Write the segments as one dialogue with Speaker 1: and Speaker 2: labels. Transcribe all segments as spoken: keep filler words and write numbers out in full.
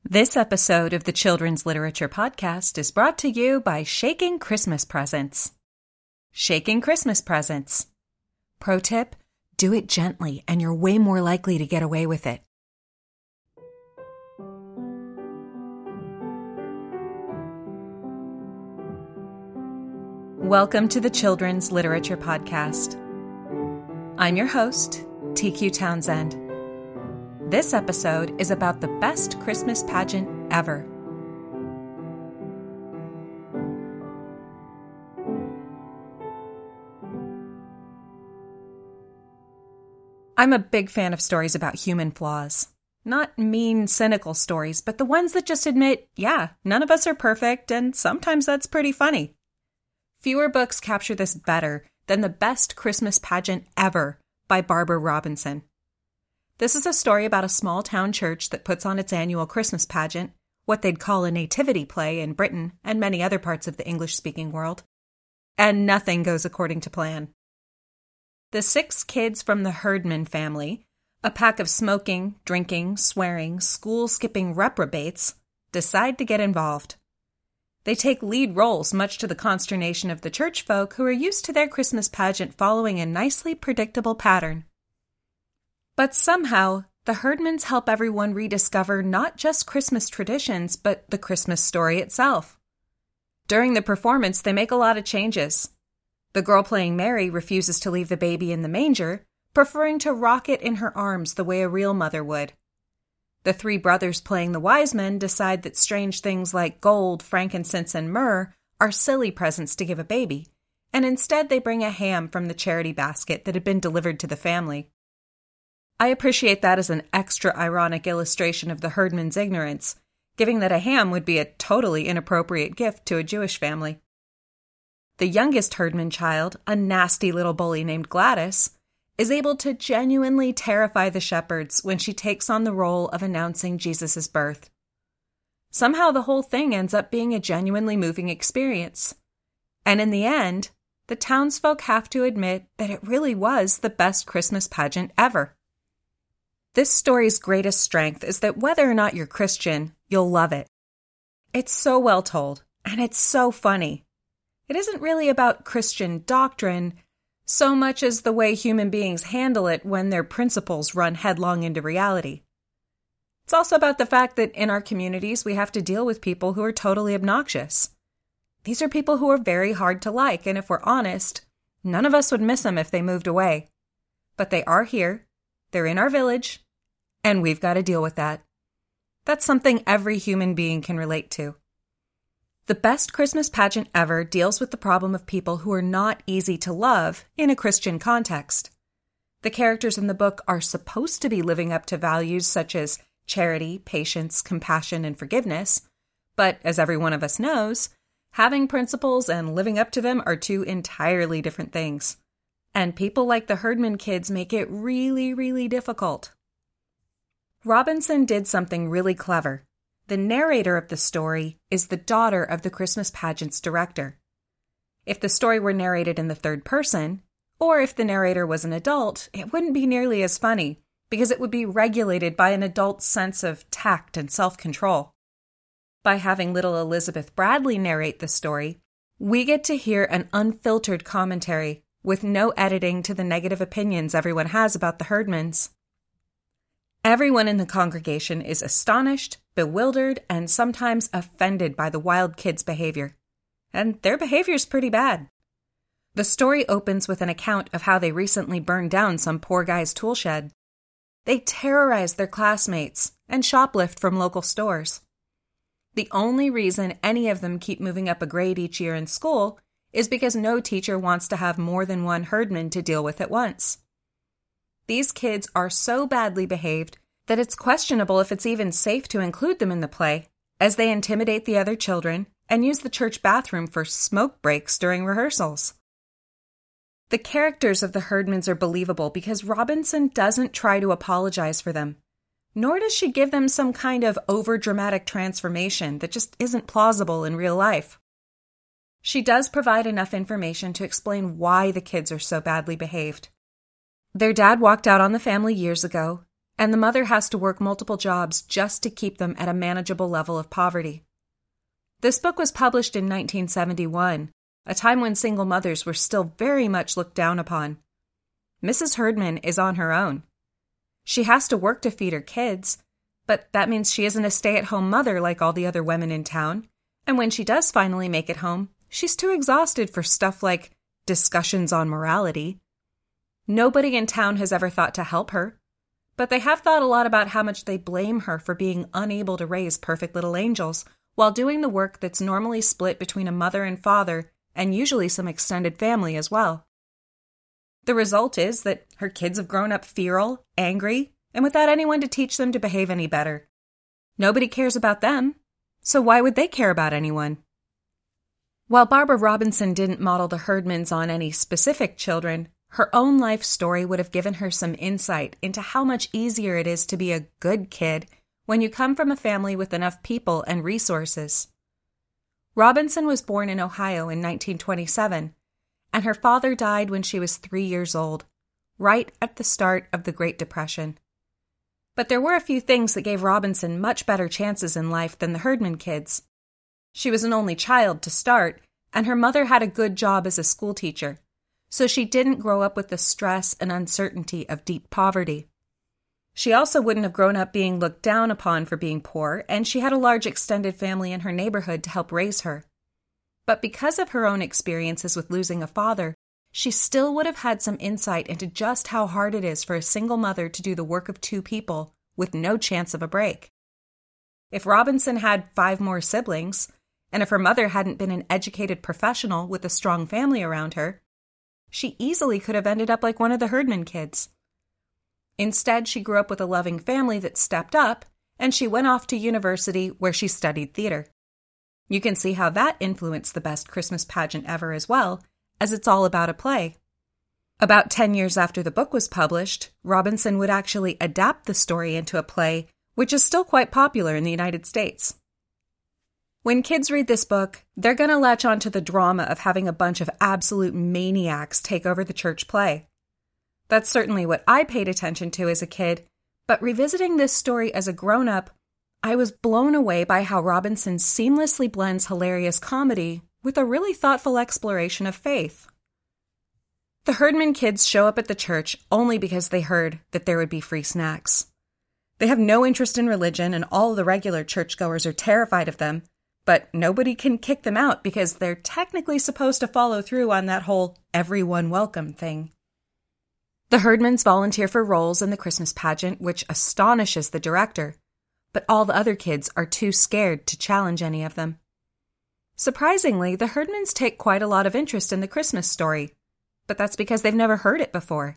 Speaker 1: This episode of the Children's Literature Podcast is brought to you by Shaking Christmas Presents. Shaking Christmas Presents. Pro tip, do it gently and you're way more likely to get away with it. Welcome to the Children's Literature Podcast. I'm your host, T Q Townsend. This episode is about the best Christmas pageant ever. I'm a big fan of stories about human flaws. Not mean, cynical stories, but the ones that just admit, yeah, none of us are perfect, and sometimes that's pretty funny. Fewer books capture this better than The Best Christmas Pageant Ever by Barbara Robinson. This is a story about a small-town church that puts on its annual Christmas pageant, what they'd call a nativity play in Britain and many other parts of the English-speaking world, and nothing goes according to plan. The six kids from the Herdman family, a pack of smoking, drinking, swearing, school-skipping reprobates, decide to get involved. They take lead roles, much to the consternation of the church folk who are used to their Christmas pageant following a nicely predictable pattern. But somehow, the Herdmans help everyone rediscover not just Christmas traditions, but the Christmas story itself. During the performance, they make a lot of changes. The girl playing Mary refuses to leave the baby in the manger, preferring to rock it in her arms the way a real mother would. The three brothers playing the wise men decide that strange things like gold, frankincense, and myrrh are silly presents to give a baby, and instead they bring a ham from the charity basket that had been delivered to the family. I appreciate that as an extra ironic illustration of the Herdman's ignorance, given that a ham would be a totally inappropriate gift to a Jewish family. The youngest Herdman child, a nasty little bully named Gladys, is able to genuinely terrify the shepherds when she takes on the role of announcing Jesus' birth. Somehow the whole thing ends up being a genuinely moving experience. And in the end, the townsfolk have to admit that it really was the best Christmas pageant ever. This story's greatest strength is that whether or not you're Christian, you'll love it. It's so well told, and it's so funny. It isn't really about Christian doctrine so much as the way human beings handle it when their principles run headlong into reality. It's also about the fact that in our communities we have to deal with people who are totally obnoxious. These are people who are very hard to like, and if we're honest, none of us would miss them if they moved away. But they are here. They're in our village, and we've got to deal with that. That's something every human being can relate to. The Best Christmas Pageant Ever deals with the problem of people who are not easy to love in a Christian context. The characters in the book are supposed to be living up to values such as charity, patience, compassion, and forgiveness, but as every one of us knows, having principles and living up to them are two entirely different things. And people like the Herdman kids make it really, really difficult. Robinson did something really clever. The narrator of the story is the daughter of the Christmas pageant's director. If the story were narrated in the third person, or if the narrator was an adult, it wouldn't be nearly as funny, because it would be regulated by an adult's sense of tact and self-control. By having little Elizabeth Bradley narrate the story, we get to hear an unfiltered commentary with no editing to the negative opinions everyone has about the Herdmans. Everyone in the congregation is astonished, bewildered, and sometimes offended by the wild kids' behavior. And their behavior's pretty bad. The story opens with an account of how they recently burned down some poor guy's tool shed. They terrorize their classmates and shoplift from local stores. The only reason any of them keep moving up a grade each year in school is because no teacher wants to have more than one Herdman to deal with at once. These kids are so badly behaved that it's questionable if it's even safe to include them in the play, as they intimidate the other children and use the church bathroom for smoke breaks during rehearsals. The characters of the Herdmans are believable because Robinson doesn't try to apologize for them, nor does she give them some kind of over-dramatic transformation that just isn't plausible in real life. She does provide enough information to explain why the kids are so badly behaved. Their dad walked out on the family years ago, and the mother has to work multiple jobs just to keep them at a manageable level of poverty. This book was published in nineteen seventy-one, a time when single mothers were still very much looked down upon. Missus Herdman is on her own. She has to work to feed her kids, but that means she isn't a stay-at-home mother like all the other women in town, and when she does finally make it home, she's too exhausted for stuff like discussions on morality. Nobody in town has ever thought to help her, but they have thought a lot about how much they blame her for being unable to raise perfect little angels while doing the work that's normally split between a mother and father and usually some extended family as well. The result is that her kids have grown up feral, angry, and without anyone to teach them to behave any better. Nobody cares about them, so why would they care about anyone? While Barbara Robinson didn't model the Herdmans on any specific children, her own life story would have given her some insight into how much easier it is to be a good kid when you come from a family with enough people and resources. Robinson was born in Ohio in nineteen twenty-seven, and her father died when she was three years old, right at the start of the Great Depression. But there were a few things that gave Robinson much better chances in life than the Herdman kids. She was an only child to start, and her mother had a good job as a schoolteacher, so she didn't grow up with the stress and uncertainty of deep poverty. She also wouldn't have grown up being looked down upon for being poor, and she had a large extended family in her neighborhood to help raise her. But because of her own experiences with losing a father, she still would have had some insight into just how hard it is for a single mother to do the work of two people with no chance of a break. If Robinson had five more siblings, and if her mother hadn't been an educated professional with a strong family around her, she easily could have ended up like one of the Herdman kids. Instead, she grew up with a loving family that stepped up, and she went off to university where she studied theater. You can see how that influenced the best Christmas pageant ever as well, as it's all about a play. About ten years after the book was published, Robinson would actually adapt the story into a play, which is still quite popular in the United States. When kids read this book, they're going to latch on to the drama of having a bunch of absolute maniacs take over the church play. That's certainly what I paid attention to as a kid, but revisiting this story as a grown-up, I was blown away by how Robinson seamlessly blends hilarious comedy with a really thoughtful exploration of faith. The Herdman kids show up at the church only because they heard that there would be free snacks. They have no interest in religion, and all the regular churchgoers are terrified of them, but nobody can kick them out because they're technically supposed to follow through on that whole everyone welcome thing. The Herdmans volunteer for roles in the Christmas pageant, which astonishes the director, but all the other kids are too scared to challenge any of them. Surprisingly, the Herdmans take quite a lot of interest in the Christmas story, but that's because they've never heard it before.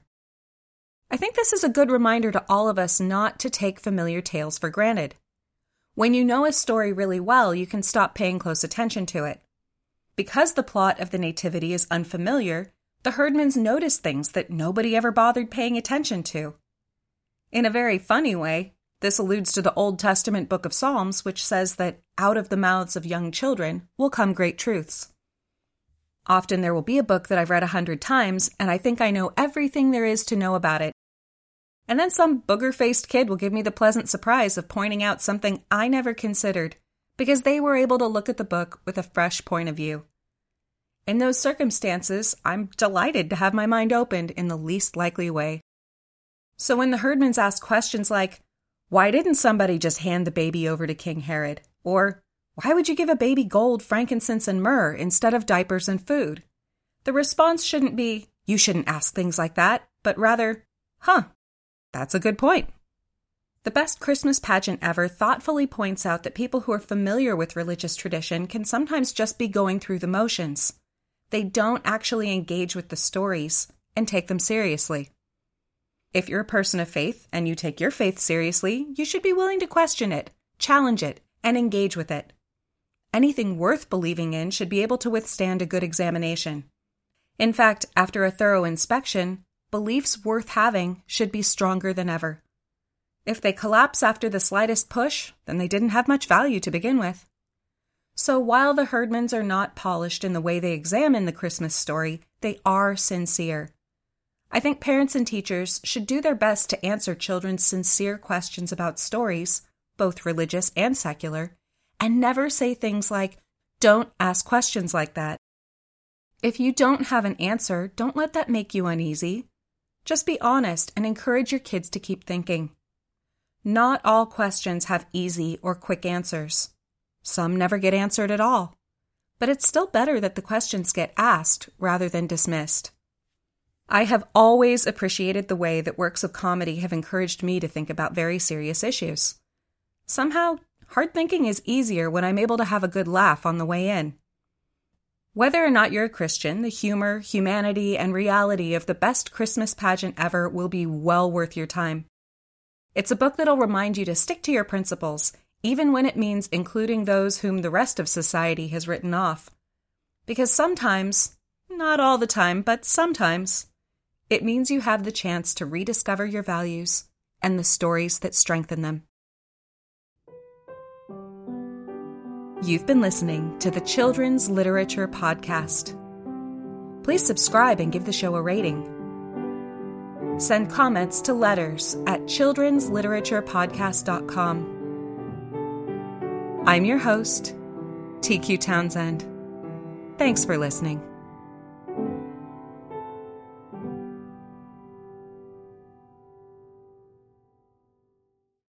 Speaker 1: I think this is a good reminder to all of us not to take familiar tales for granted. When you know a story really well, you can stop paying close attention to it. Because the plot of the Nativity is unfamiliar, the Herdmans notice things that nobody ever bothered paying attention to. In a very funny way, this alludes to the Old Testament book of Psalms, which says that out of the mouths of young children will come great truths. Often there will be a book that I've read a hundred times, and I think I know everything there is to know about it. And then some booger-faced kid will give me the pleasant surprise of pointing out something I never considered, because they were able to look at the book with a fresh point of view. In those circumstances, I'm delighted to have my mind opened in the least likely way. So when the Herdmans ask questions like, why didn't somebody just hand the baby over to King Herod? Or, why would you give a baby gold, frankincense, and myrrh instead of diapers and food? The response shouldn't be, you shouldn't ask things like that, but rather, huh, that's a good point. The Best Christmas Pageant Ever thoughtfully points out that people who are familiar with religious tradition can sometimes just be going through the motions. They don't actually engage with the stories and take them seriously. If you're a person of faith and you take your faith seriously, you should be willing to question it, challenge it, and engage with it. Anything worth believing in should be able to withstand a good examination. In fact, after a thorough inspection, beliefs worth having should be stronger than ever. If they collapse after the slightest push, then they didn't have much value to begin with. So while the Herdmans are not polished in the way they examine the Christmas story, they are sincere. I think parents and teachers should do their best to answer children's sincere questions about stories, both religious and secular, and never say things like, "Don't ask questions like that." If you don't have an answer, don't let that make you uneasy. Just be honest and encourage your kids to keep thinking. Not all questions have easy or quick answers. Some never get answered at all. But it's still better that the questions get asked rather than dismissed. I have always appreciated the way that works of comedy have encouraged me to think about very serious issues. Somehow, hard thinking is easier when I'm able to have a good laugh on the way in. Whether or not you're a Christian, the humor, humanity, and reality of The Best Christmas Pageant Ever will be well worth your time. It's a book that'll remind you to stick to your principles, even when it means including those whom the rest of society has written off. Because sometimes, not all the time, but sometimes, it means you have the chance to rediscover your values and the stories that strengthen them. You've been listening to the Children's Literature Podcast. Please subscribe and give the show a rating. Send comments to letters at children's literature podcast dot com. I'm your host, T Q Townsend. Thanks for listening.